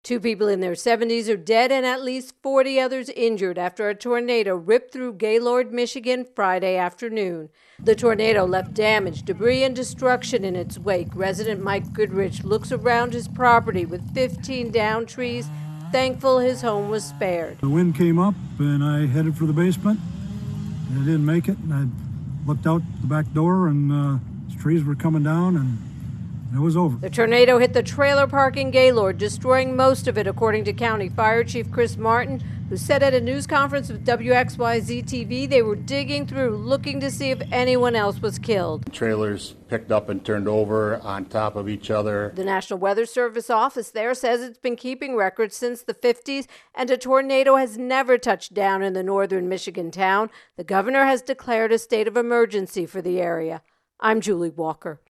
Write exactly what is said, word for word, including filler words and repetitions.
Two people in their seventies are dead and at least forty others injured after a tornado ripped through Gaylord, Michigan, Friday afternoon. The tornado left damage, debris, and destruction in its wake. Resident Mike Goodrich looks around his property with fifteen downed trees, thankful his home was spared. The wind came up and I headed for the basement. And I didn't make it, and I looked out the back door and uh, trees were coming down, and it was over. The tornado hit the trailer park in Gaylord, destroying most of it, according to County Fire Chief Chris Martin, who said at a news conference with W X Y Z T V they were digging through, looking to see if anyone else was killed. Trailers picked up and turned over on top of each other. The National Weather Service office there says it's been keeping records since the fifties, and a tornado has never touched down in the northern Michigan town. The governor has declared a state of emergency for the area. I'm Julie Walker.